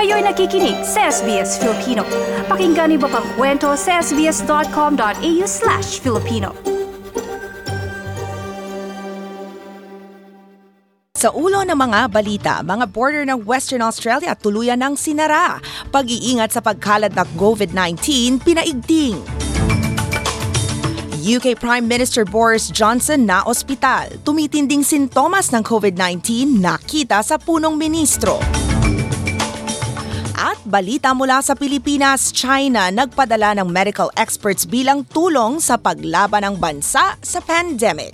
Kayo'y nakikinig sa SBS Filipino. Pakinggan niyo pa ang kwento sa sbs.com.au/Filipino. Sa ulo ng mga balita, mga border ng Western Australia tuluyan ng sinara. Pag-iingat sa pagkalat ng COVID-19 pinaigting. UK Prime Minister Boris Johnson na ospital. Tumitinding sintomas ng COVID-19 nakita sa punong ministro. At balita mula sa Pilipinas, China nagpadala ng medical experts bilang tulong sa paglaban ng bansa sa pandemic.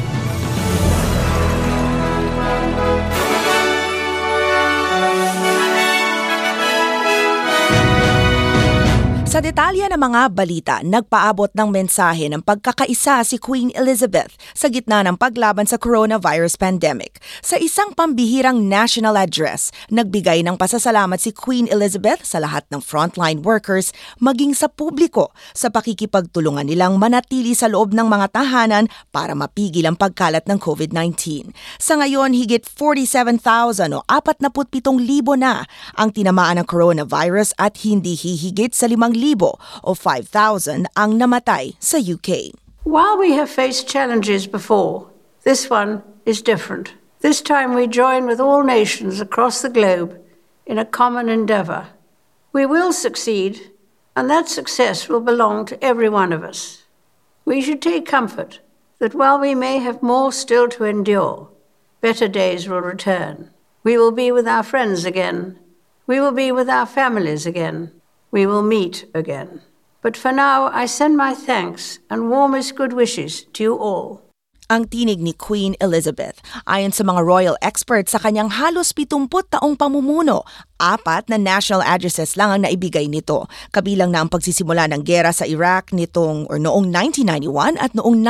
Sa detalye ng mga balita, nagpaabot ng mensahe ng pagkakaisa si Queen Elizabeth sa gitna ng paglaban sa coronavirus pandemic. Sa isang pambihirang national address, nagbigay ng pasasalamat si Queen Elizabeth sa lahat ng frontline workers maging sa publiko sa pakikipagtulungan nilang manatili sa loob ng mga tahanan para mapigil ang pagkalat ng COVID-19. Sa ngayon, higit 47,000 o 47,000 na ang tinamaan ng coronavirus at hindi hihigit sa 5,000 o 5,000 ang namatay sa UK. While we have faced challenges before, this one is different. This time we join with all nations across the globe in a common endeavour. We will succeed, and that success will belong to every one of us. We should take comfort that while we may have more still to endure, better days will return. We will be with our friends again. We will be with our families again. We will meet again. But for now, I send my thanks and warmest good wishes to you all. Ang tinig ni Queen Elizabeth. Ayon sa mga royal experts sa kanyang halos 70 taong pamumuno, 4 na national addresses lang ang naibigay nito. Kabilang na ang pagsisimula ng gera sa Iraq noong 1991 at noong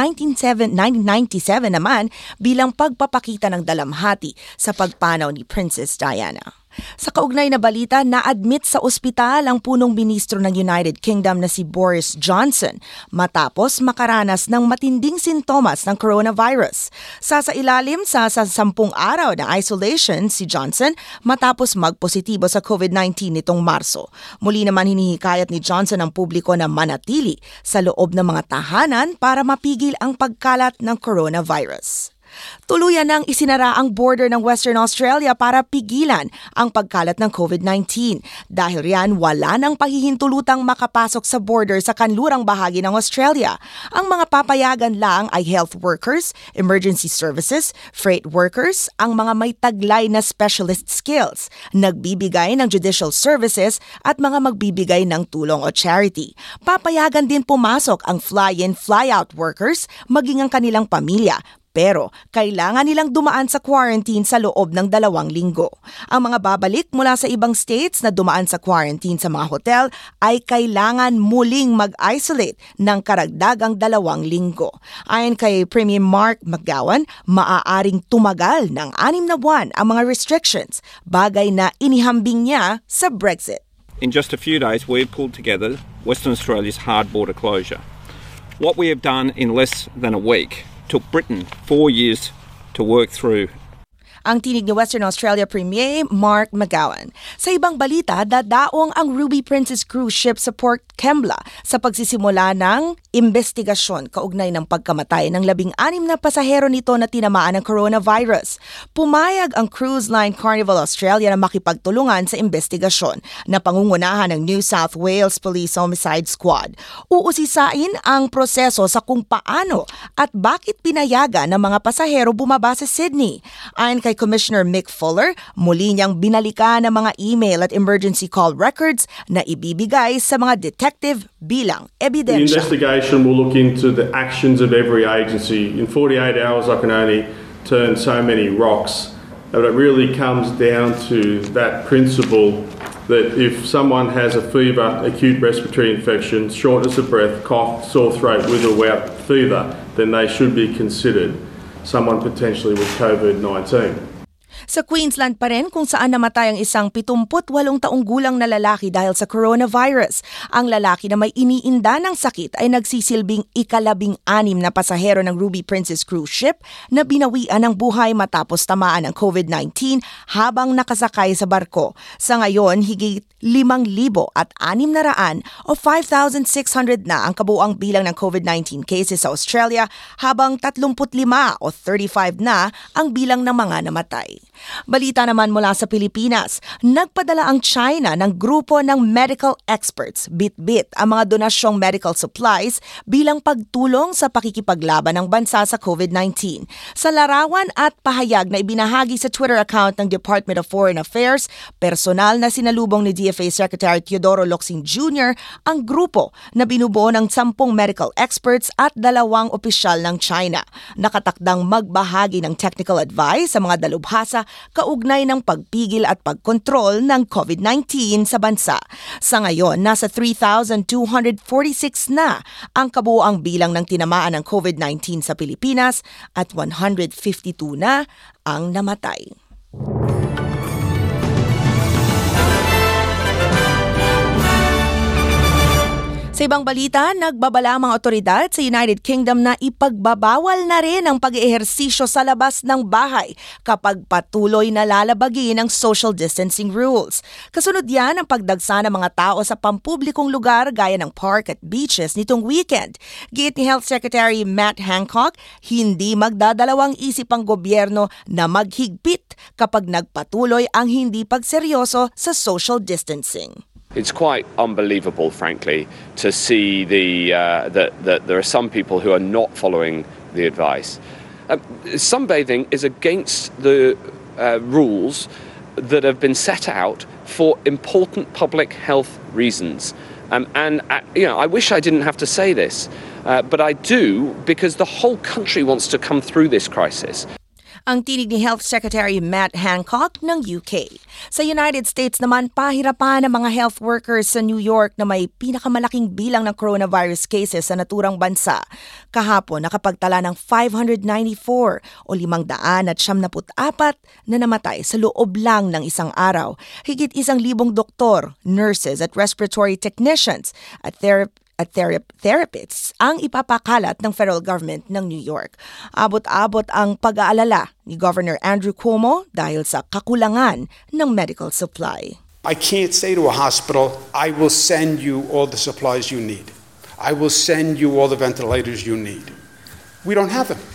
1997 naman bilang pagpapakita ng dalamhati sa pagpanaw ni Princess Diana. Sa kaugnay na balita, na-admit sa ospital ang punong ministro ng United Kingdom na si Boris Johnson matapos makaranas ng matinding sintomas ng coronavirus. Sasailalim sa 10 araw na isolation si Johnson matapos magpositibo sa COVID-19 nitong Marso. Muli naman hinihikayat ni Johnson ang publiko na manatili sa loob ng mga tahanan para mapigil ang pagkalat ng coronavirus. Tuluyan nang isinara ang border ng Western Australia para pigilan ang pagkalat ng COVID-19. Dahil riyan, wala nang pahihintulutang makapasok sa border sa kanlurang bahagi ng Australia. Ang mga papayagan lang ay health workers, emergency services, freight workers, ang mga may taglay na specialist skills, nagbibigay ng judicial services at mga magbibigay ng tulong o charity. Papayagan din pumasok ang fly-in, fly-out workers, maging ang kanilang pamilya. Pero kailangan nilang dumaan sa quarantine sa loob ng 2 linggo. Ang mga babalik mula sa ibang states na dumaan sa quarantine sa mga hotel ay kailangan muling mag-isolate ng karagdagang 2 linggo. Ayon kay Premier Mark McGowan, maaaring tumagal ng 6 na buwan ang mga restrictions, bagay na inihambing niya sa Brexit. In just a few days, we've pulled together Western Australia's hard border closure. What we have done in less than a week took Britain 4 years to work through. Ang tinig ni Western Australia Premier Mark McGowan. Sa ibang balita, dadaong ang Ruby Princess cruise ship sa Port Kembla sa pagsisimula ng investigasyon kaugnay ng pagkamatay ng 16 na pasahero nito na tinamaan ng coronavirus. Pumayag ang Cruise Line Carnival Australia na makipagtulungan sa investigasyon na pangungunahan ng New South Wales Police Homicide Squad. Uusisain ang proseso sa kung paano at bakit pinayagan ng mga pasahero bumaba sa Sydney. Ayon kay Commissioner Mick Fuller, muli niyang binalikan ang mga email at emergency call records na ibibigay sa mga detective bilang ebidensya. The investigation will look into the actions of every agency. In 48 hours I can only turn so many rocks, but it really comes down to that principle that if someone has a fever, acute respiratory infection, shortness of breath, cough, sore throat with or without fever, then they should be considered someone potentially with COVID-19. Sa Queensland pa rin kung saan namatay ang isang 78 taong gulang na lalaki dahil sa coronavirus. Ang lalaki na may iniinda ng sakit ay nagsisilbing ika-16 na pasahero ng Ruby Princess cruise ship na binawian ng buhay matapos tamaan ng COVID-19 habang nakasakay sa barko. Sa ngayon, higit 5,600 o 5,600 na ang kabuuang bilang ng COVID-19 cases sa Australia habang 35 o 35 na ang bilang ng mga namatay. Balita naman mula sa Pilipinas, nagpadala ang China ng grupo ng medical experts, bit-bit, ang mga donasyong medical supplies bilang pagtulong sa pakikipaglaban ng bansa sa COVID-19. Sa larawan at pahayag na ibinahagi sa Twitter account ng Department of Foreign Affairs, personal na sinalubong ni DFA Secretary Teodoro Locsin Jr. ang grupo na binubuo ng 10 medical experts at 2 opisyal ng China. Nakatakdang magbahagi ng technical advice sa mga dalubhasa kaugnay ng pagpigil at pagkontrol ng COVID-19 sa bansa. Sa ngayon, nasa 3,246 na ang kabuuang bilang ng tinamaan ng COVID-19 sa Pilipinas at 152 na ang namatay. Sa ibang balita, nagbabala ang mga otoridad sa United Kingdom na ipagbabawal na rin ang pag-ehersisyo sa labas ng bahay kapag patuloy na lalabagin ang social distancing rules. Kasunod yan ang pagdagsa ng mga tao sa pampublikong lugar gaya ng park at beaches nitong weekend. Giit ni Health Secretary Matt Hancock, hindi magdadalawang isip ang gobyerno na maghigpit kapag nagpatuloy ang hindi pagseryoso sa social distancing. It's quite unbelievable, frankly, to see that there are some people who are not following the advice. Sunbathing is against the rules that have been set out for important public health reasons. I wish I didn't have to say this, but I do because the whole country wants to come through this crisis. Ang tinig ni Health Secretary Matt Hancock ng UK. Sa United States naman, pahirapan ng mga health workers sa New York na may pinakamalaking bilang ng coronavirus cases sa naturang bansa. Kahapon, nakapagtala ng 594 o 574 na namatay sa loob lang ng isang araw. Higit 1,000 doktor, nurses at respiratory technicians at therapists ang ipapakalat ng federal government ng New York. Abot-abot ang pag-aalala ni Governor Andrew Cuomo dahil sa kakulangan ng medical supply. I can't say to a hospital, I will send you all the supplies you need. I will send you all the ventilators you need. We don't have them.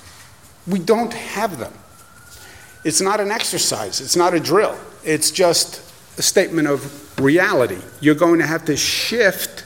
We don't have them. It's not an exercise. It's not a drill. It's just a statement of reality. You're going to have to shift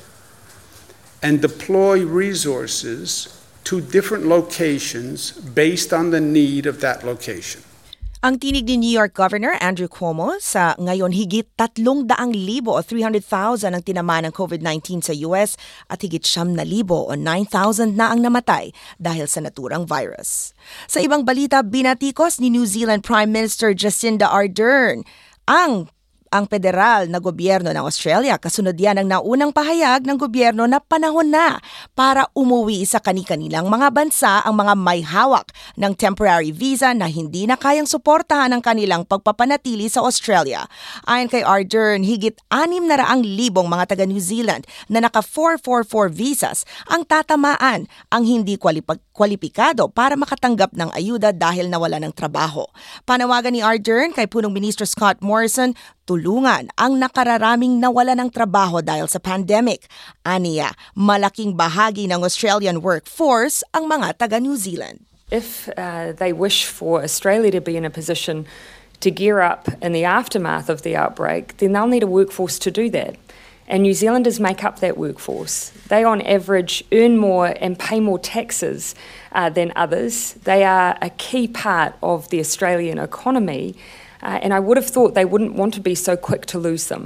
and deploy resources to different locations based on the need of that location. Ang tinig ni New York Governor Andrew Cuomo, sa ngayon higit 300,000 o 300,000 ang tinamaan ng COVID-19 sa US at higit 9,000 o 9,000 na ang namatay dahil sa naturang virus. Sa ibang balita, binatikos ni New Zealand Prime Minister Jacinda Ardern ang federal na gobyerno ng Australia. Kasunod yan ang naunang pahayag ng gobyerno na panahon na para umuwi sa kani-kanilang mga bansa ang mga may hawak ng temporary visa na hindi na kayang suportahan ang kanilang pagpapanatili sa Australia. Ayon kay Ardern, higit 600,000 mga taga New Zealand na naka 444 visas ang tatamaan ang hindi kwalipikado para makatanggap ng ayuda dahil nawala ng trabaho. Panawagan ni Ardern kay punong Minister Scott Morrison, tulungan ang nakararaming nawala ng trabaho dahil sa pandemic. Aniya, malaking bahagi ng Australian workforce ang mga taga New Zealand. If they wish for Australia to be in a position to gear up in the aftermath of the outbreak, then they'll need a workforce to do that. And New Zealanders make up that workforce. They on average earn more and pay more taxes than others. They are a key part of the Australian economy. And I would have thought they wouldn't want to be so quick to lose them.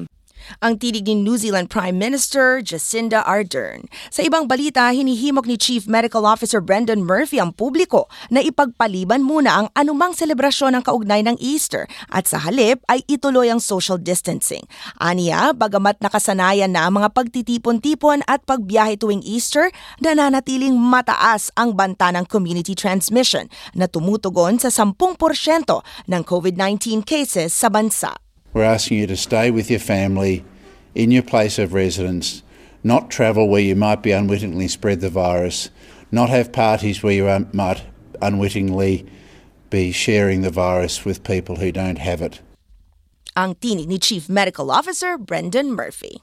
Ang tinig ni New Zealand Prime Minister Jacinda Ardern. Sa ibang balita, hinihimok ni Chief Medical Officer Brendan Murphy ang publiko na ipagpaliban muna ang anumang selebrasyon ng kaugnay ng Easter at sa halip ay ituloy ang social distancing. Aniya, bagamat nakasanayan na ang mga pagtitipon-tipon at pagbiyahe tuwing Easter, nananatiling mataas ang banta ng community transmission na tumutugon sa 10% ng COVID-19 cases sa bansa. We're asking you to stay with your family in your place of residence, not travel where you might be unwittingly spread the virus, not have parties where you might unwittingly be sharing the virus with people who don't have it. Ang tinig ni Chief Medical Officer Brendan Murphy.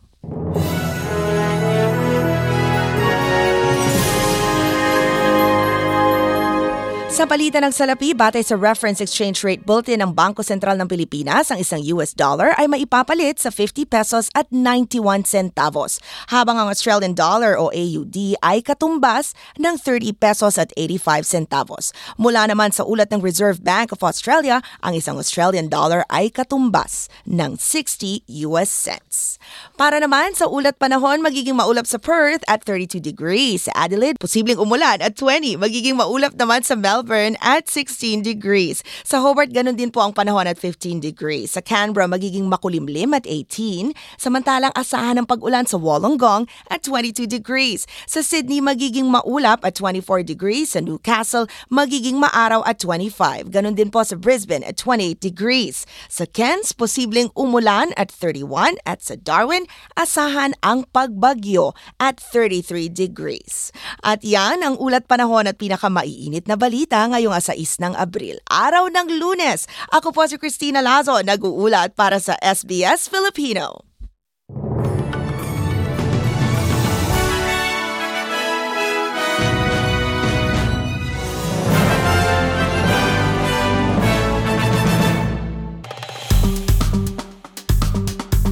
Sa palitan ng salapi, batay sa Reference Exchange Rate Bulletin ng Bangko Sentral ng Pilipinas, ang isang US dollar ay maipapalit sa 50 pesos at 91 centavos, habang ang Australian dollar o AUD ay katumbas ng 30 pesos at 85 centavos. Mula naman sa ulat ng Reserve Bank of Australia, ang isang Australian dollar ay katumbas ng 60 US cents. Para naman sa ulat panahon, magiging maulap sa Perth at 32 degrees. Sa Adelaide, posibleng umulan at 20. Magiging maulap naman sa Melbourne at 16 degrees. Sa Hobart, ganun din po ang panahon at 15 degrees. Sa Canberra, magiging makulimlim at 18. Samantalang asahan ng pag-ulan sa Wollongong at 22 degrees. Sa Sydney, magiging maulap at 24 degrees. Sa Newcastle, magiging maaraw at 25. Ganun din po sa Brisbane at 28 degrees. Sa Cairns, posibleng umulan at 31. At sa Darwin, asahan ang pagbagyo at 33 degrees. At yan ang ulat panahon at pinakamaiinit na balita ngayong 6 ng Abril, araw ng Lunes. Ako po si Christina Lazo, nag-uulat para sa SBS Filipino.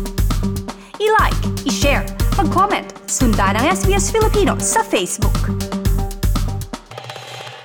I-like, i-share, mag-comment, sundan ang SBS Filipino sa Facebook.